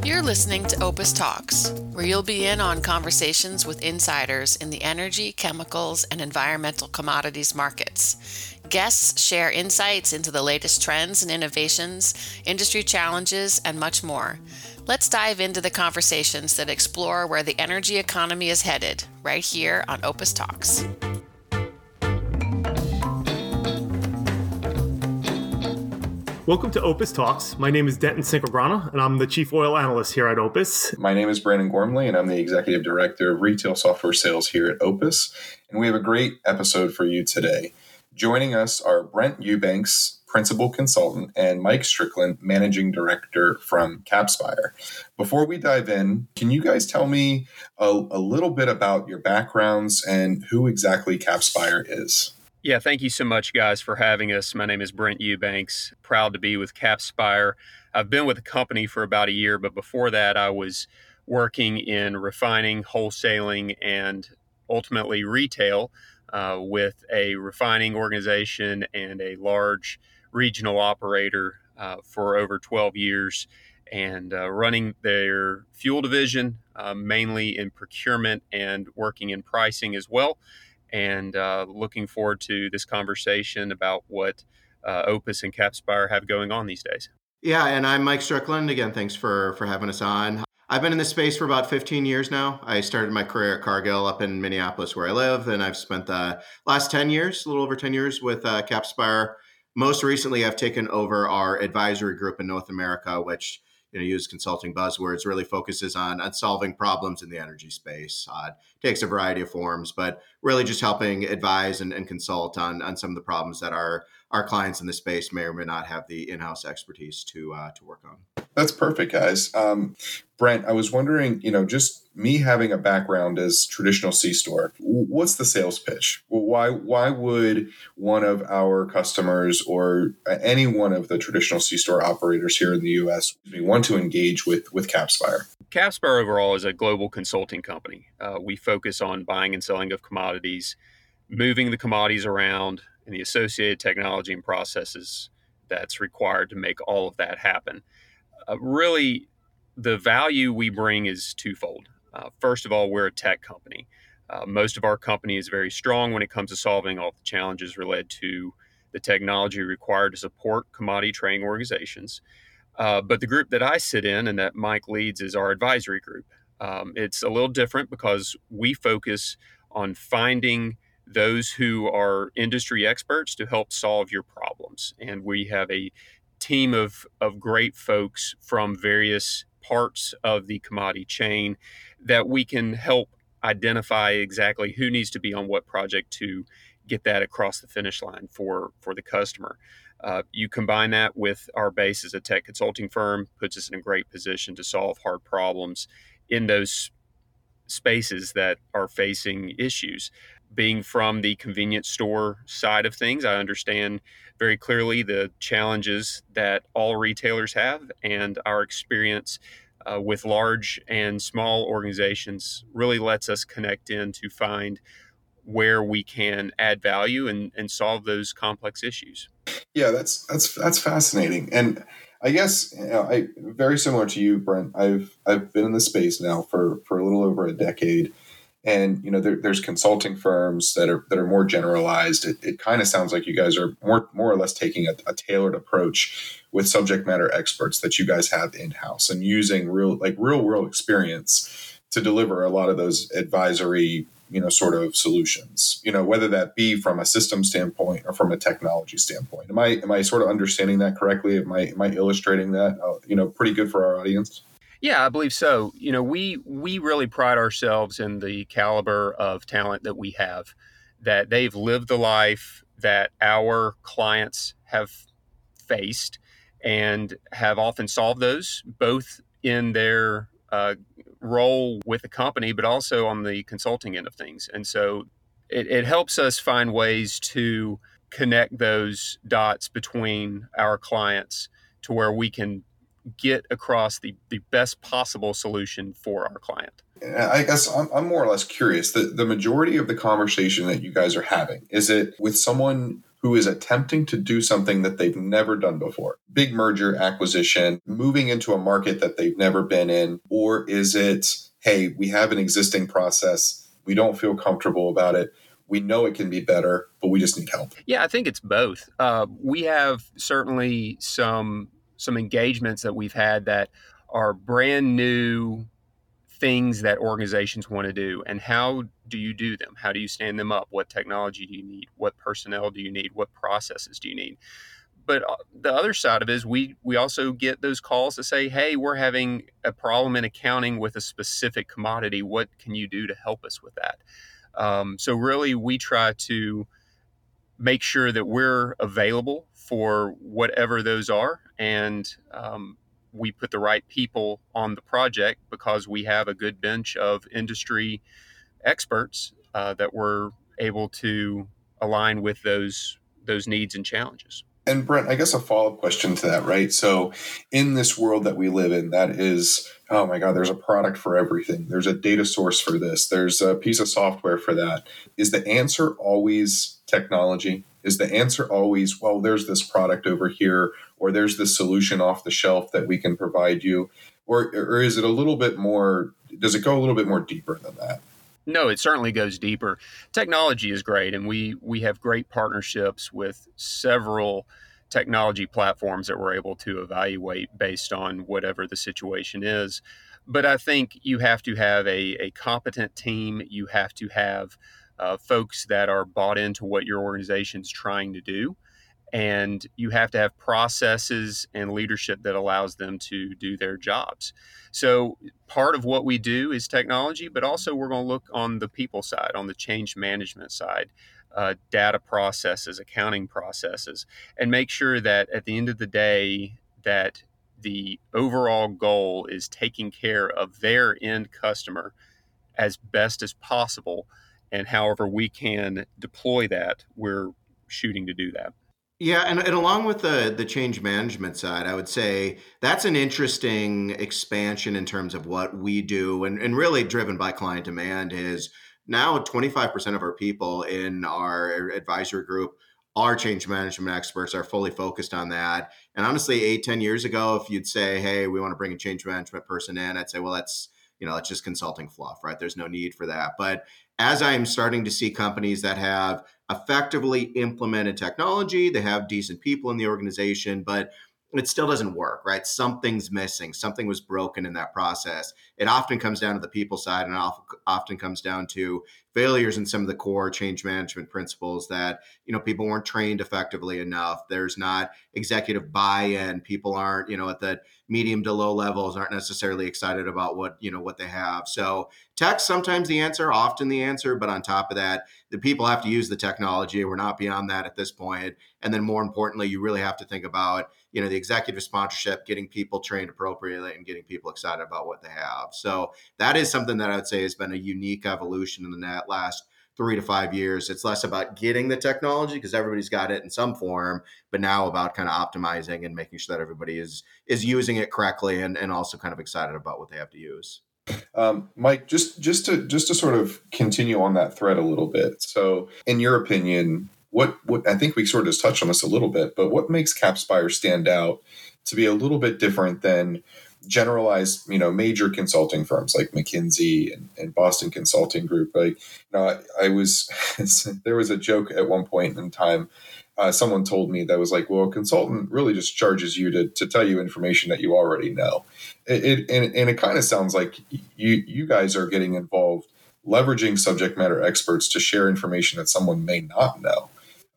You're listening to Opus Talks, where you'll be in on conversations with insiders in the energy, chemicals, and environmental commodities markets. Guests share insights into the latest trends and innovations, industry challenges, and much more. Let's dive into the conversations that explore where the energy economy is headed, right here on Opus Talks. Welcome to Opus Talks. My name is Denton Cinquegrana, and I'm the Chief Oil Analyst here at Opus. My name is Brandon Gormley, and I'm the Executive Director of Retail Software Sales here at Opus. And we have a great episode for you today. Joining us are Brent Eubanks, Principal Consultant, and Mike Strickland, Managing Director from Capspire. Before we dive in, can you guys tell me a little bit about your backgrounds and who exactly Capspire is? Yeah, thank you so much, guys, for having us. My name is Brent Eubanks. Proud to be with Capspire. I've been with the company for about a year, but before that, I was working in refining, wholesaling, and ultimately retail with a refining organization and a large regional operator for over 12 years and running their fuel division, mainly in procurement and working in pricing as well. And looking forward to this conversation about what Opus and Capspire have going on these days. Yeah, and I'm Mike Strickland. Again, thanks for having us on. I've been in this space for about 15 years now. I started my career at Cargill up in Minneapolis, where I live, and I've spent the last 10 years, a little over 10 years, with Capspire. Most recently, I've taken over our advisory group in North America, which use consulting buzzwords, really focuses on solving problems in the energy space. Takes a variety of forms, but really just helping advise and consult on some of the problems that our clients in the space may or may not have the in-house expertise to work on. That's perfect, guys. Brent, I was wondering, just me having a background as traditional C-store, what's the sales pitch? Why would one of our customers or any one of the traditional C-store operators here in the U.S. want to engage with Capspire? Capspire overall is a global consulting company. We focus on buying and selling of commodities, moving the commodities around, and the associated technology and processes that's required to make all of that happen. Really, the value we bring is twofold. First of all, we're a tech company. Most of our company is very strong when it comes to solving all the challenges related to the technology required to support commodity trading organizations. But the group that I sit in and that Mike leads is our advisory group. It's a little different because we focus on finding those who are industry experts to help solve your problems. And we have a team of great folks from various parts of the commodity chain that we can help identify exactly who needs to be on what project to get that across the finish line for the customer. You combine that with our base as a tech consulting firm, puts us in a great position to solve hard problems in those spaces that are facing issues. Being from the convenience store side of things, I understand very clearly the challenges that all retailers have, and our experience with large and small organizations really lets us connect in to find where we can add value and solve those complex issues. Yeah, that's fascinating. And I guess very similar to you, Brent. I've been in the space now for a little over a decade, and there's consulting firms that are more generalized. It kind of sounds like you guys are more or less taking a tailored approach with subject matter experts that you guys have in house and using real world experience to deliver a lot of those advisory sort of solutions, whether that be from a system standpoint or from a technology standpoint. Am I sort of understanding that correctly? Am I illustrating that, pretty good for our audience? Yeah, I believe so. We really pride ourselves in the caliber of talent that we have, that they've lived the life that our clients have faced and have often solved those, both in their role with the company, but also on the consulting end of things. And so it helps us find ways to connect those dots between our clients to where we can get across the best possible solution for our client. I guess I'm more or less curious. The majority of the conversation that you guys are having, is it with someone who is attempting to do something that they've never done before? Big merger, acquisition, moving into a market that they've never been in? Or is it, hey, we have an existing process, we don't feel comfortable about it, we know it can be better, but we just need help? Yeah, I think it's both. We have certainly some engagements that we've had that are brand new things that organizations want to do. And how do you do them? How do you stand them up? What technology do you need? What personnel do you need? What processes do you need? But the other side of it is we also get those calls to say, hey, we're having a problem in accounting with a specific commodity. What can you do to help us with that? So really, we try to make sure that we're available for whatever those are. And we put the right people on the project because we have a good bench of industry experts that we're able to align with those needs and challenges. And Brent, I guess a follow-up question to that, right? So in this world that we live in, that is, oh my God, there's a product for everything. There's a data source for this. There's a piece of software for that. Is the answer always technology? Is the answer always, well, there's this product over here, or there's this solution off the shelf that we can provide you? Or is it a little bit more, does it go a little bit more deeper than that? No, it certainly goes deeper. Technology is great, and we have great partnerships with several technology platforms that we're able to evaluate based on whatever the situation is. But I think you have to have a competent team. You have to have folks that are bought into what your organization's trying to do. And you have to have processes and leadership that allows them to do their jobs. So part of what we do is technology, but also we're going to look on the people side, on the change management side, data processes, accounting processes, and make sure that at the end of the day, that the overall goal is taking care of their end customer as best as possible. And however we can deploy that, we're shooting to do that. Yeah, and along with the change management side, I would say that's an interesting expansion in terms of what we do, and really driven by client demand. Is now 25% of our people in our advisory group are change management experts, are fully focused on that. And honestly, 8-10 years ago, if you'd say, hey, we want to bring a change management person in, I'd say, well, that's just consulting fluff, right? There's no need for that. But as I'm starting to see companies that have effectively implemented technology, they have decent people in the organization, but it still doesn't work, right? Something's missing. Something was broken in that process. It often comes down to the people side, and often comes down to failures in some of the core change management principles that, people weren't trained effectively enough. There's not executive buy-in. People aren't, at the medium to low levels, aren't necessarily excited about what they have. So tech's sometimes the answer, often the answer, but on top of that, the people have to use the technology. We're not beyond that at this point. And then more importantly, you really have to think about, the executive sponsorship, getting people trained appropriately and getting people excited about what they have. So that is something that I would say has been a unique evolution in the last 3 to 5 years. It's less about getting the technology because everybody's got it in some form, but now about kind of optimizing and making sure that everybody is using it correctly and also kind of excited about what they have to use. Mike, just to sort of continue on that thread a little bit. So in your opinion, what I think we sort of just touched on this a little bit, but what makes Capspire stand out to be a little bit different than generalized, major consulting firms like McKinsey and Boston Consulting Group? Like, I was there was a joke at one point in time. Someone told me that was like, well, a consultant really just charges you to tell you information that you already know. It kind of sounds like you guys are getting involved, leveraging subject matter experts to share information that someone may not know.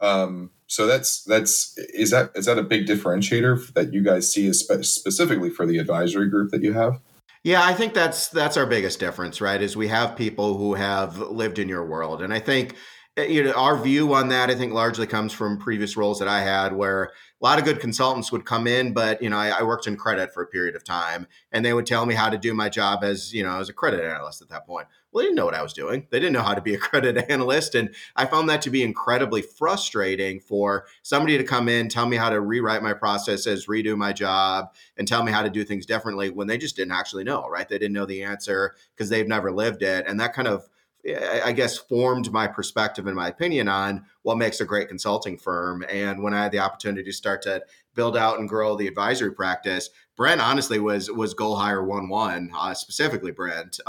So is that a big differentiator that you guys see specifically for the advisory group that you have? Yeah, I think that's our biggest difference, right? Is we have people who have lived in your world. And I think our view on that, I think largely comes from previous roles that I had where a lot of good consultants would come in, but, I worked in credit for a period of time and they would tell me how to do my job as a credit analyst at that point. Well, they didn't know what I was doing. They didn't know how to be a credit analyst. And I found that to be incredibly frustrating for somebody to come in, tell me how to rewrite my processes, redo my job, and tell me how to do things differently when they just didn't actually know, right? They didn't know the answer because they've never lived it. And that kind of I guess, formed my perspective and my opinion on what makes a great consulting firm. And when I had the opportunity to start to build out and grow the advisory practice, Brent honestly was goal hire 1-1, specifically Brent.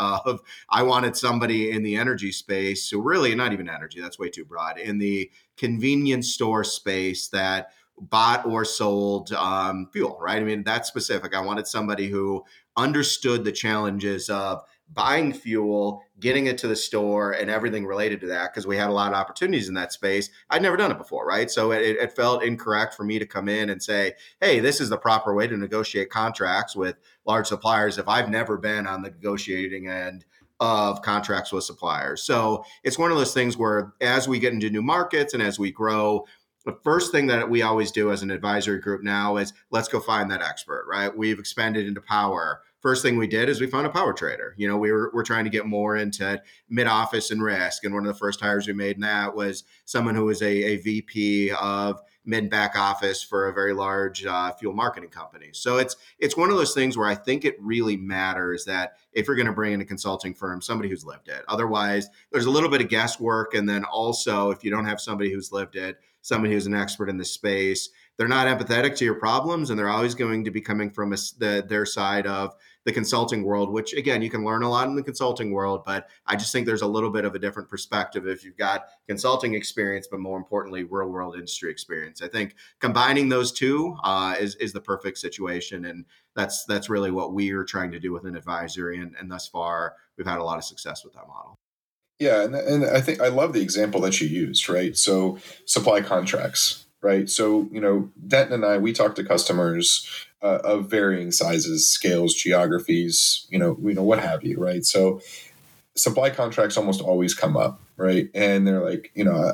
I wanted somebody in the energy space, so really not even energy, that's way too broad, in the convenience store space that bought or sold fuel, right? I mean, that's specific. I wanted somebody who understood the challenges of buying fuel, getting it to the store, and everything related to that, because we had a lot of opportunities in that space. I'd never done it before, right? So it felt incorrect for me to come in and say, hey, this is the proper way to negotiate contracts with large suppliers if I've never been on the negotiating end of contracts with suppliers. So it's one of those things where as we get into new markets and as we grow, the first thing that we always do as an advisory group now is let's go find that expert, right? We've expanded into power. First thing we did is we found a power trader. We're trying to get more into mid office and risk. And one of the first hires we made in that was someone who was a VP of mid back office for a very large fuel marketing company. So it's one of those things where I think it really matters that if you're going to bring in a consulting firm, somebody who's lived it. Otherwise, there's a little bit of guesswork. And then also, if you don't have somebody who's lived it, somebody who's an expert in the space, they're not empathetic to your problems, and they're always going to be coming from their side of the consulting world, which again, you can learn a lot in the consulting world, but I just think there's a little bit of a different perspective if you've got consulting experience, but more importantly, real world industry experience. I think combining those two is the perfect situation. And that's really what we are trying to do with an advisory. And thus far, we've had a lot of success with that model. Yeah, and I think I love the example that you used, right? So supply contracts, right? So, Denton and I, we talk to customers of varying sizes, scales, geographies, what have you, right? So supply contracts almost always come up, right? And they're like,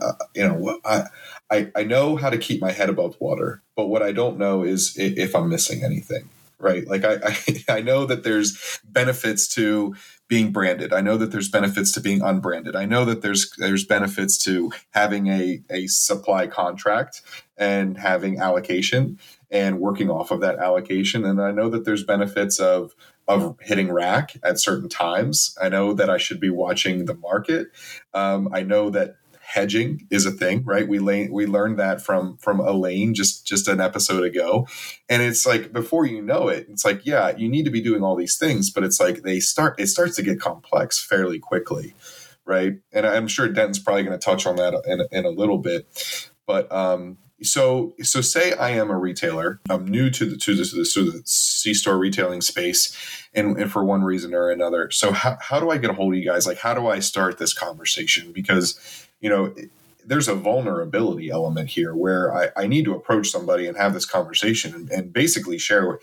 I know how to keep my head above water, but what I don't know is if I'm missing anything, right? Like I know that there's benefits to being branded. I know that there's benefits to being unbranded. I know that there's benefits to having a supply contract and having allocation and working off of that allocation. And I know that there's benefits of hitting rack at certain times. I know that I should be watching the market. I know that hedging is a thing, right? We learned that from Elaine just an episode ago. And it's like, before you know it, it's like, yeah, you need to be doing all these things, but it's like it starts to get complex fairly quickly, right? And I'm sure Denton's probably going to touch on that in a little bit. But so say I am a retailer. I'm new to the C-store retailing space, and for one reason or another. So how do I get a hold of you guys? Like, how do I start this conversation? Because there's a vulnerability element here where I need to approach somebody and have this conversation and basically share.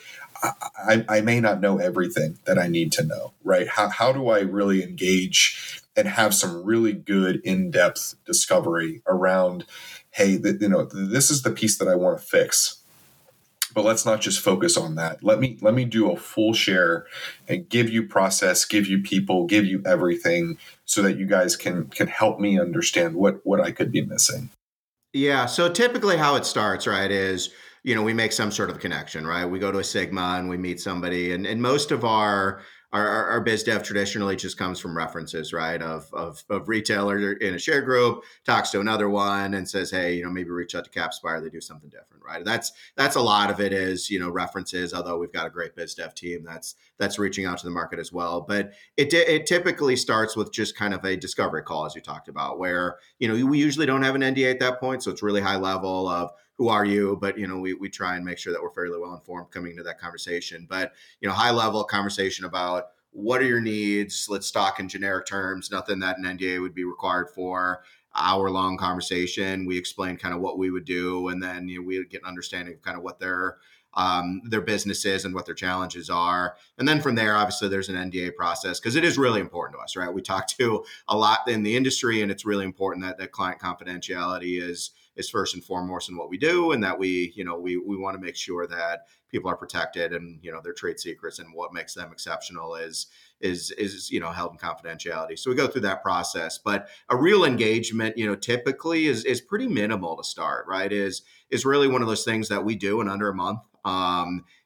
I may not know everything that I need to know, right? How do I really engage and have some really good in-depth discovery around, hey, this is the piece that I want to fix. But let's not just focus on that. Let me do a full share and give you process, give you people, give you everything so that you guys can help me understand what I could be missing. Yeah. So typically how it starts, right, is, we make some sort of connection, right? We go to a Sigma and we meet somebody, and most of our biz dev traditionally just comes from references, right? Of retailer in a share group talks to another one and says, hey, maybe reach out to Capspire. They do something different, right? That's a lot of it is, references, although we've got a great biz dev team that's reaching out to the market as well. But it typically starts with just kind of a discovery call, as you talked about, where, we usually don't have an NDA at that point. So it's really high level of who are you? But, we try and make sure that we're fairly well informed coming into that conversation. But, high level conversation about what are your needs? Let's talk in generic terms, nothing that an NDA would be required for. Hour-long conversation. We explain kind of what we would do, and then we get an understanding of kind of what their business is and what their challenges are. And then from there, obviously, there's an NDA process because it is really important to us, right? We talk to a lot in the industry, and it's really important that client confidentiality is first and foremost in what we do, and that we want to make sure that people are protected and their trade secrets and what makes them exceptional is held in confidentiality. So we go through that process, but a real engagement, typically is pretty minimal to start, right? Is really one of those things that we do in under a month.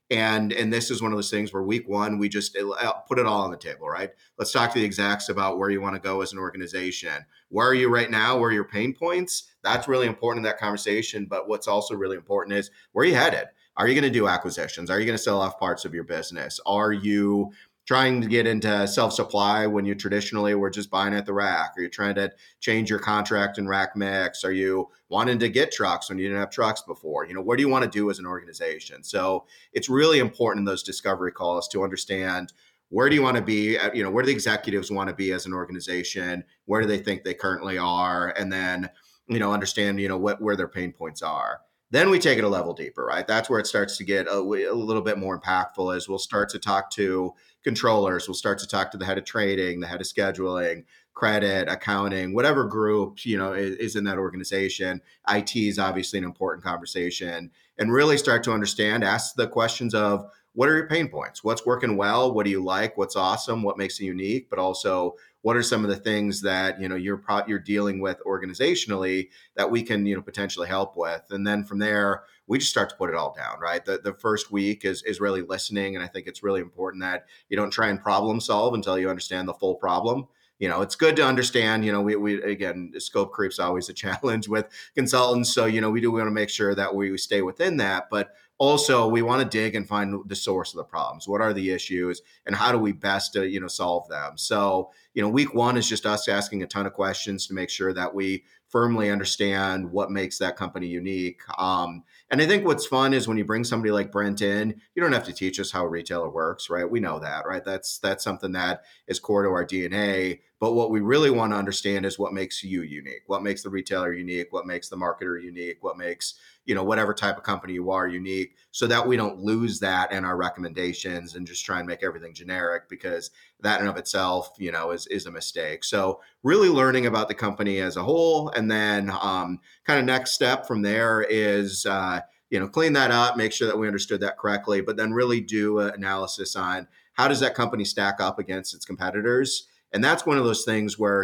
And this is one of those things where week one, we just put it all on the table, right? Let's talk to the execs about where you want to go as an organization. Where are you right now? Where are your pain points? That's really important in that conversation. But what's also really important is where are you headed? Are you going to do acquisitions? Are you going to sell off parts of your business? Are you trying to get into self-supply when you traditionally were just buying at the rack? Are you trying to change your contract and rack mix? Are you wanting to get trucks when you didn't have trucks before? What do you want to do as an organization? So it's really important in those discovery calls to understand where do you want to be, where do the executives want to be as an organization? Where do they think they currently are? And then, understand, where their pain points are. Then we take it a level deeper, right? That's where it starts to get a little bit more impactful as we'll start to talk to controllers. We'll start to talk to the head of trading, the head of scheduling, credit, accounting, whatever group, is in that organization. IT is obviously an important conversation, and really start to understand, ask the questions of what are your pain points? What's working well? What do you like? What's awesome? What makes it unique? But also, what are some of the things that you're dealing with organizationally that we can potentially help with? And then from there, we just start to put it all down, right? The first week is really listening, and I think it's really important that you don't try and problem solve until you understand the full problem. It's good to understand, we again, scope creep's always a challenge with consultants. So, we do want to make sure that we stay within that, but also we want to dig and find the source of the problems. What are the issues and how do we best, solve them? So, week one is just us asking a ton of questions to make sure that we firmly understand what makes that company unique. And I think what's fun is when you bring somebody like Brent in, you don't have to teach us how a retailer works, right? We know that, right? That's something that is core to our DNA. But what we really want to understand is what makes you unique, what makes the retailer unique, what makes the marketer unique, what makes, whatever type of company you are unique, so that we don't lose that in our recommendations and just try and make everything generic, because that in of itself, is a mistake. So really learning about the company as a whole, and then kind of next step from there is, clean that up, make sure that we understood that correctly, but then really do an analysis on how does that company stack up against its competitors. And that's one of those things where,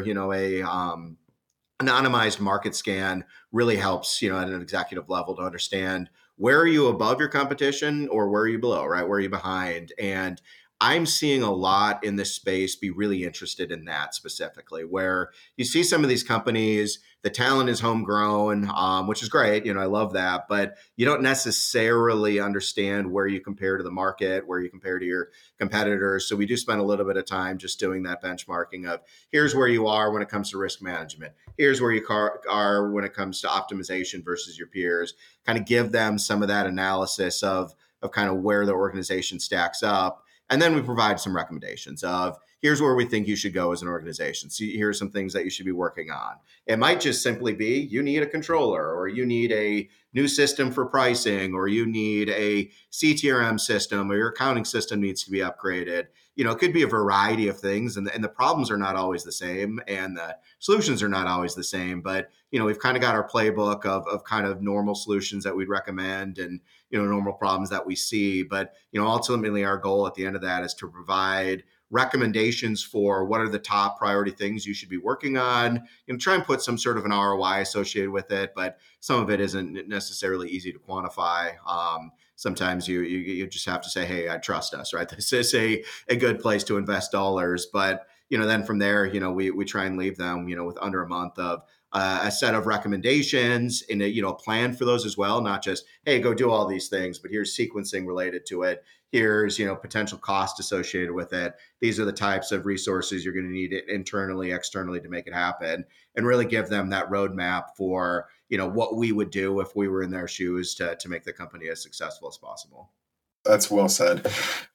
anonymized market scan really helps, at an executive level to understand where are you above your competition or where are you below, right? Where are you behind? And I'm seeing a lot in this space be really interested in that specifically, where you see some of these companies, the talent is homegrown, which is great. I love that, but you don't necessarily understand where you compare to the market, where you compare to your competitors. So we do spend a little bit of time just doing that benchmarking of here's where you are when it comes to risk management. Here's where you are when it comes to optimization versus your peers. Kind of give them some of that analysis of kind of where the organization stacks up. And then we provide some recommendations of here's where we think you should go as an organization. So here's some things that you should be working on. It might just simply be you need a controller, or you need a new system for pricing, or you need a CTRM system, or your accounting system needs to be upgraded. It could be a variety of things, and the problems are not always the same, and the solutions are not always the same. But we've kind of got our playbook of kind of normal solutions that we'd recommend, and normal problems that we see. But ultimately, our goal at the end of that is to provide recommendations for what are the top priority things you should be working on. Try and put some sort of an ROI associated with it, but some of it isn't necessarily easy to quantify. Sometimes you just have to say, hey, I trust us, right? This is a good place to invest dollars. But then from there, we try and leave them, with under a month of a set of recommendations and a plan for those as well. Not just, hey, go do all these things, but here's sequencing related to it. Here's, potential cost associated with it. These are the types of resources you're going to need internally, externally to make it happen, and really give them that roadmap for, what we would do if we were in their shoes to make the company as successful as possible. That's well said.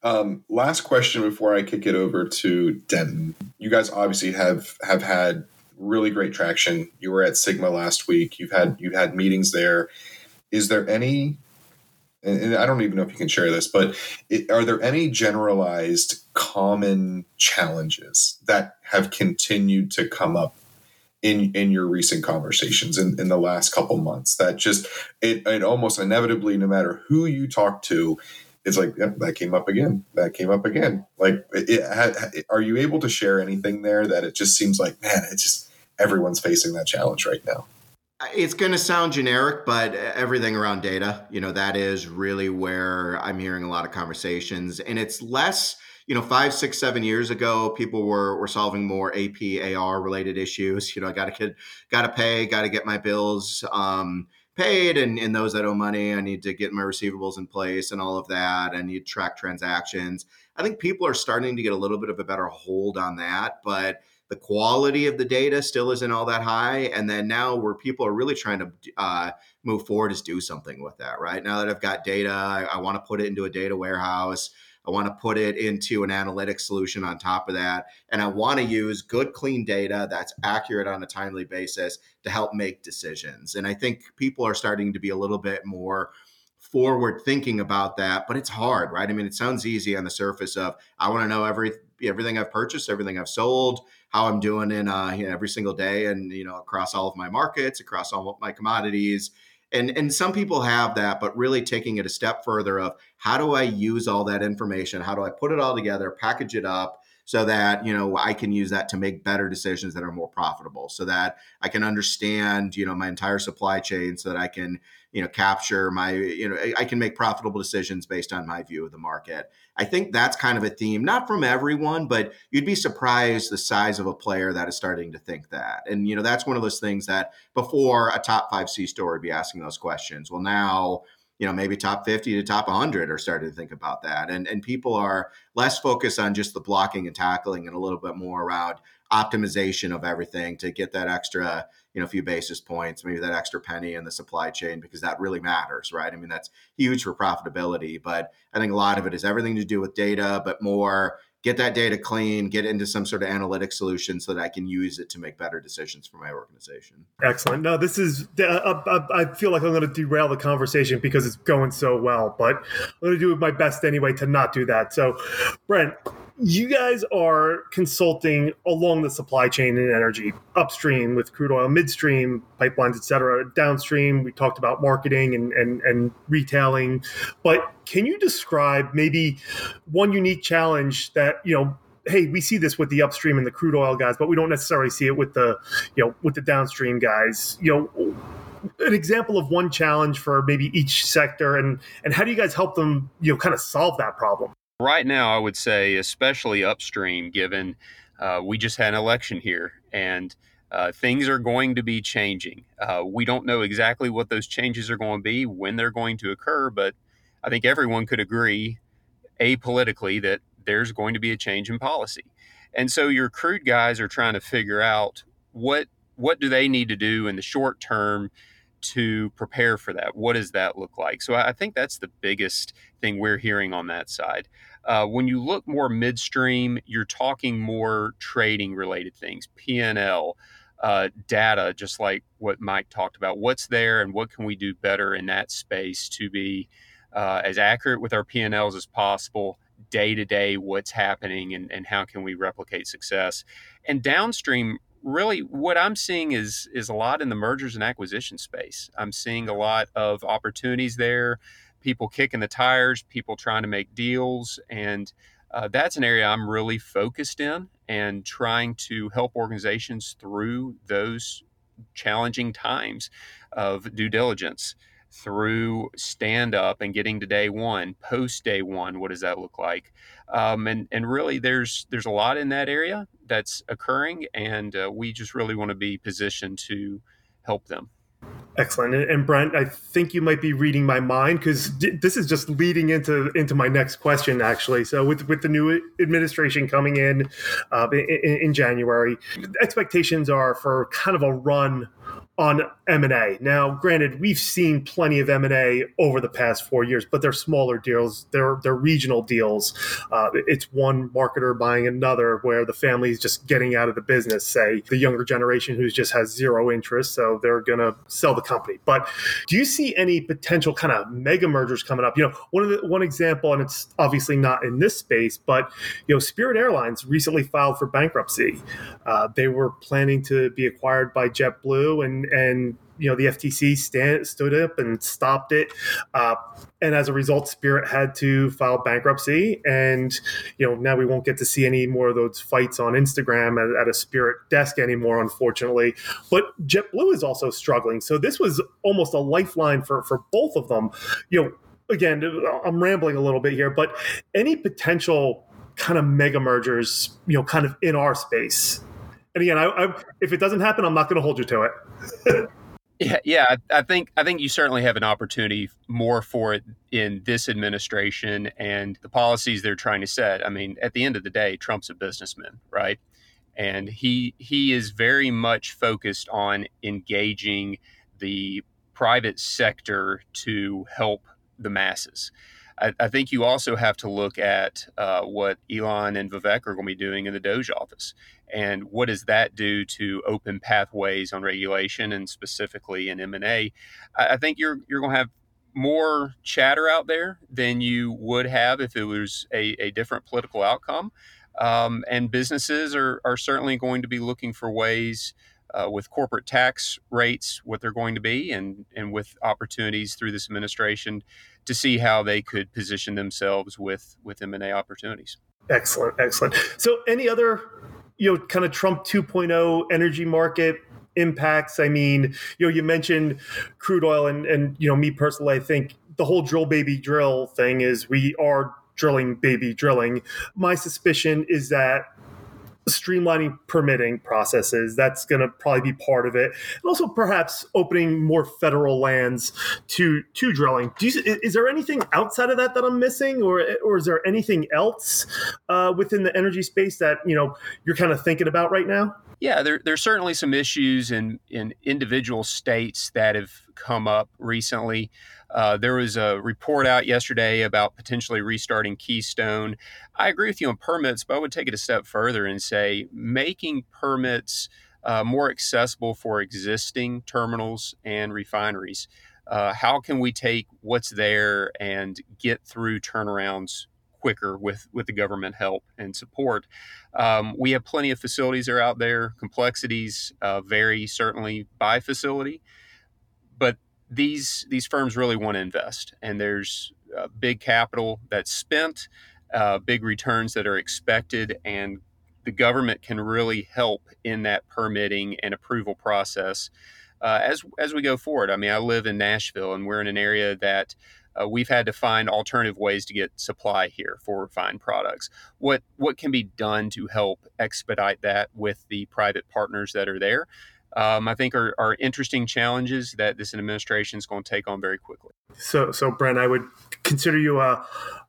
Last question before I kick it over to Denton. You guys obviously have had really great traction. You were at Sigma last week. You've had meetings there. Is there any, and I don't even know if you can share this, but are there any generalized common challenges that have continued to come up in your recent conversations in the last couple months that just it almost inevitably, no matter who you talk to, it's like, yep, that came up again. Like, are you able to share anything there that it just seems like, man, it's just everyone's facing that challenge right now? It's going to sound generic, but everything around data, that is really where I'm hearing a lot of conversations. And it's less, 5, 6, 7 years ago, people were solving more AP, AR related issues. I got to pay, got to get my bills paid. And those that owe money, I need to get my receivables in place and all of that. I need to track transactions. I think people are starting to get a little bit of a better hold on that, but the quality of the data still isn't all that high. And then now where people are really trying to move forward is do something with that, right? Now that I've got data, I want to put it into a data warehouse. I want to put it into an analytics solution on top of that. And I want to use good, clean data that's accurate on a timely basis to help make decisions. And I think people are starting to be a little bit more forward thinking about that, but it's hard, right? I mean, it sounds easy on the surface of, I want to know everything I've purchased, everything I've sold, how I'm doing in every single day, and across all of my markets, across all of my commodities. And some people have that, but really taking it a step further of, how do I use all that information? How do I put it all together, package it up so that, I can use that to make better decisions that are more profitable, so that I can understand, my entire supply chain, so that I can, capture my, I can make profitable decisions based on my view of the market. I think that's kind of a theme, not from everyone, but you'd be surprised the size of a player that is starting to think that. And, that's one of those things that before a top 5 C-store would be asking those questions. Well, now, maybe top 50 to top 100 are starting to think about that. And people are less focused on just the blocking and tackling, and a little bit more around optimization of everything to get that extra, few basis points, maybe that extra penny in the supply chain, because that really matters, right? I mean, that's huge for profitability. But I think a lot of it is everything to do with data, but more get that data clean, get into some sort of analytic solution so that I can use it to make better decisions for my organization. Excellent. No, this is, I feel like I'm going to derail the conversation because it's going so well, but I'm going to do my best anyway to not do that. So, Brent, you guys are consulting along the supply chain in energy, upstream with crude oil, midstream, pipelines, et cetera. Downstream, we talked about marketing and retailing. But can you describe maybe one unique challenge that, hey, we see this with the upstream and the crude oil guys, but we don't necessarily see it with the, with the downstream guys, an example of one challenge for maybe each sector, and how do you guys help them, kind of solve that problem? Right now, I would say, especially upstream, given we just had an election here, and things are going to be changing. We don't know exactly what those changes are going to be, when they're going to occur, but I think everyone could agree, apolitically, that there's going to be a change in policy. And so your crude guys are trying to figure out what do they need to do in the short term to prepare for that? What does that look like? So I think that's the biggest thing we're hearing on that side. When you look more midstream, you're talking more trading related things, P&L, data, just like what Mike talked about. What's there and what can we do better in that space to be as accurate with our P&Ls as possible, day to day, what's happening and how can we replicate success. And downstream, really what I'm seeing is a lot in the mergers and acquisition space. I'm seeing a lot of opportunities there, people kicking the tires, people trying to make deals. And that's an area I'm really focused in and trying to help organizations through those challenging times of due diligence, through stand up and getting to day one, post day one, what does that look like? And really there's a lot in that area that's occurring, and we just really want to be positioned to help them. Excellent. And Brent, I think you might be reading my mind, because this is just leading into my next question, actually. So with the new administration coming in January, expectations are for kind of a run on M&A. Now, granted, we've seen plenty of M&A over the past 4 years, but they're smaller deals. They're regional deals. It's one marketer buying another, where the family is just getting out of the business, say the younger generation who just has zero interest, so they're going to sell the company. But do you see any potential kind of mega mergers coming up? One example, and it's obviously not in this space, but Spirit Airlines recently filed for bankruptcy. They were planning to be acquired by JetBlue, and the FTC stood up and stopped it. And as a result, Spirit had to file bankruptcy. And, now we won't get to see any more of those fights on Instagram at a Spirit desk anymore, unfortunately. But JetBlue is also struggling. So this was almost a lifeline for both of them. Again, I'm rambling a little bit here, but any potential kind of mega mergers, kind of in our space. And again, if it doesn't happen, I'm not going to hold you to it. I think you certainly have an opportunity more for it in this administration and the policies they're trying to set. I mean, at the end of the day, Trump's a businessman, right? And he is very much focused on engaging the private sector to help the masses. I think you also have to look at what Elon and Vivek are going to be doing in the Doge office. And what does that do to open pathways on regulation and specifically in M&A? I think you're going to have more chatter out there than you would have if it was a different political outcome. And businesses are certainly going to be looking for ways with corporate tax rates, what they're going to be, and with opportunities through this administration to see how they could position themselves with M&A opportunities. Excellent. So any other, kind of Trump 2.0 energy market impacts? I mean, you mentioned crude oil and me personally, I think the whole drill baby drill thing is we are drilling baby drilling. My suspicion is that streamlining permitting processes, that's going to probably be part of it. And also perhaps opening more federal lands to drilling. Is there anything outside of that I'm missing, or is there anything else within the energy space that, you're kind of thinking about right now? Yeah, there's certainly some issues in individual states that have come up recently. There was a report out yesterday about potentially restarting Keystone. I agree with you on permits, but I would take it a step further and say making permits more accessible for existing terminals and refineries. How can we take what's there and get through turnarounds quicker with the government help and support? We have plenty of facilities that are out there. Complexities vary certainly by facility, but these firms really want to invest, and there's big capital that's spent, big returns that are expected, and the government can really help in that permitting and approval process as we go forward. I mean, I live in Nashville, and we're in an area that we've had to find alternative ways to get supply here for refined products. What can be done to help expedite that with the private partners that are there? I think are interesting challenges that this administration is going to take on very quickly. So Brent, I would consider you a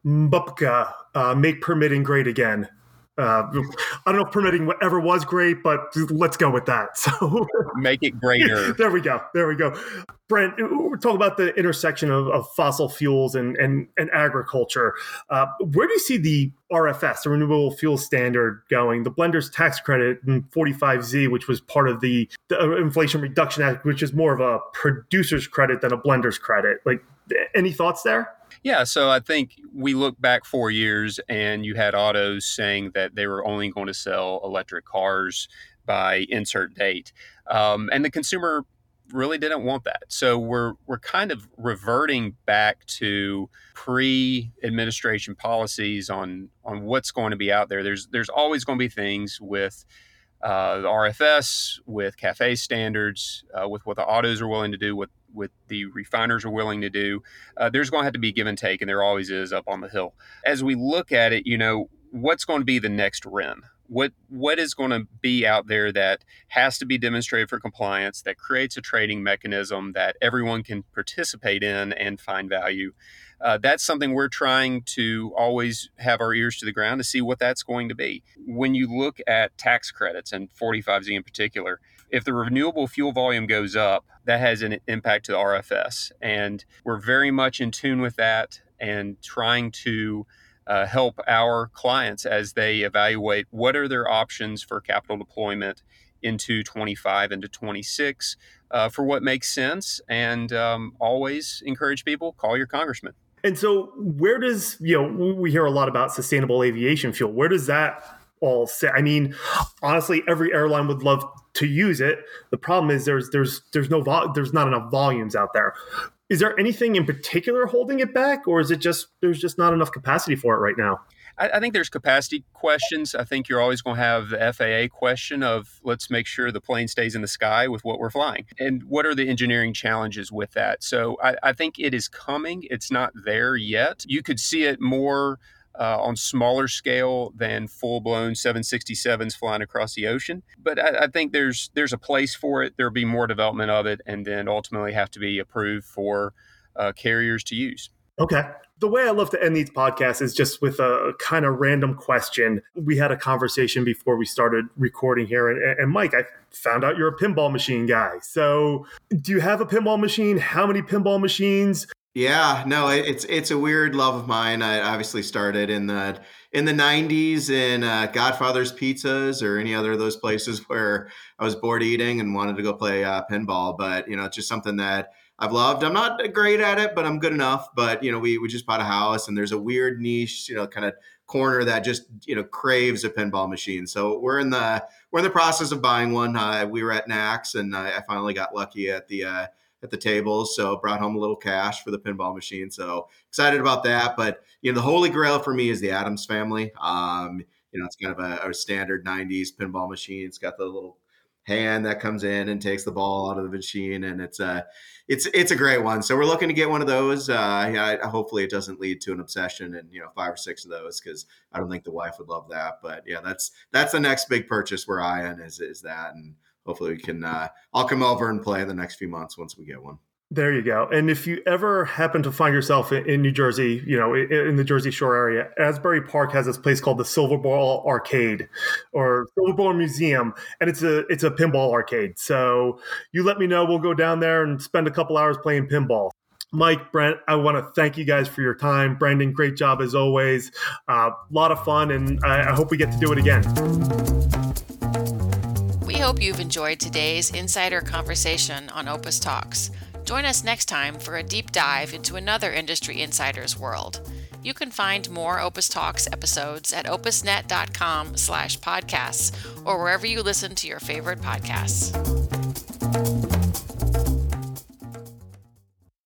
MPCA, make permitting great again. I don't know if permitting ever was great, but let's go with that. So make it greater. There we go. Brent, we're talking about the intersection of fossil fuels and agriculture. Where do you see the RFS, the Renewable Fuel Standard, going? The Blender's Tax Credit and 45Z, which was part of the Inflation Reduction Act, which is more of a producer's credit than a blender's credit. Like, any thoughts there? Yeah, so I think we look back 4 years and you had autos saying that they were only going to sell electric cars by insert date. And the consumer really didn't want that. So we're kind of reverting back to pre-administration policies on what's going to be out there. There's always going to be things with the RFS, with CAFE standards, with what the autos are willing to do, with the refiners are willing to do. There's going to have to be give and take, and there always is up on the Hill. As we look at it, what's going to be the next RIN? What is going to be out there that has to be demonstrated for compliance, that creates a trading mechanism that everyone can participate in and find value? That's something we're trying to always have our ears to the ground to see what that's going to be. When you look at tax credits, and 45Z in particular, if the renewable fuel volume goes up, that has an impact to the RFS. And we're very much in tune with that and trying to help our clients as they evaluate what are their options for capital deployment into 25 into 26 for what makes sense. And always encourage people, call your congressman. And so where does, we hear a lot about sustainable aviation fuel. Where does that all sit? I mean, honestly, every airline would love to use it. The problem is there's not enough volumes out there. Is there anything in particular holding it back, or is it just there's just not enough capacity for it right now? I think there's capacity questions. I think you're always going to have the FAA question of let's make sure the plane stays in the sky with what we're flying. And what are the engineering challenges with that? So I think it is coming. It's not there yet. You could see it more on smaller scale than full-blown 767s flying across the ocean. But I think there's a place for it. There'll be more development of it, and then ultimately have to be approved for carriers to use. Okay. The way I love to end these podcasts is just with a kind of random question. We had a conversation before we started recording here. And Mike, I found out you're a pinball machine guy. So do you have a pinball machine? How many pinball machines? Yeah, no, it's a weird love of mine. I obviously started in the 90s in Godfather's Pizzas or any other of those places where I was bored eating and wanted to go play pinball. But, it's just something that I've loved. I'm not great at it, but I'm good enough. But, we just bought a house and there's a weird niche, kind of corner that just, craves a pinball machine. So we're in the process of buying one. We were at NACS and I finally got lucky at the tables. So brought home a little cash for the pinball machine. So excited about that. But, the holy grail for me is the Adams Family. It's kind of a standard 90s pinball machine. It's got the little hand that comes in and takes the ball out of the machine. And it's a great one. So we're looking to get one of those. Hopefully it doesn't lead to an obsession and, 5 or 6 of those, because I don't think the wife would love that. But yeah, that's the next big purchase we're eyeing is that. And hopefully we can, I'll come over and play in the next few months once we get one. There you go. And if you ever happen to find yourself in New Jersey, in the Jersey Shore area, Asbury Park has this place called the Silver Ball Arcade or Silver Ball Museum, and it's a pinball arcade. So you let me know. We'll go down there and spend a couple hours playing pinball. Mike, Brent, I want to thank you guys for your time. Brandon, great job as always. A lot of fun, and I hope we get to do it again. We hope you've enjoyed today's insider conversation on Opus Talks. Join us next time for a deep dive into another industry insider's world. You can find more Opus Talks episodes at opusnet.com/podcasts or wherever you listen to your favorite podcasts.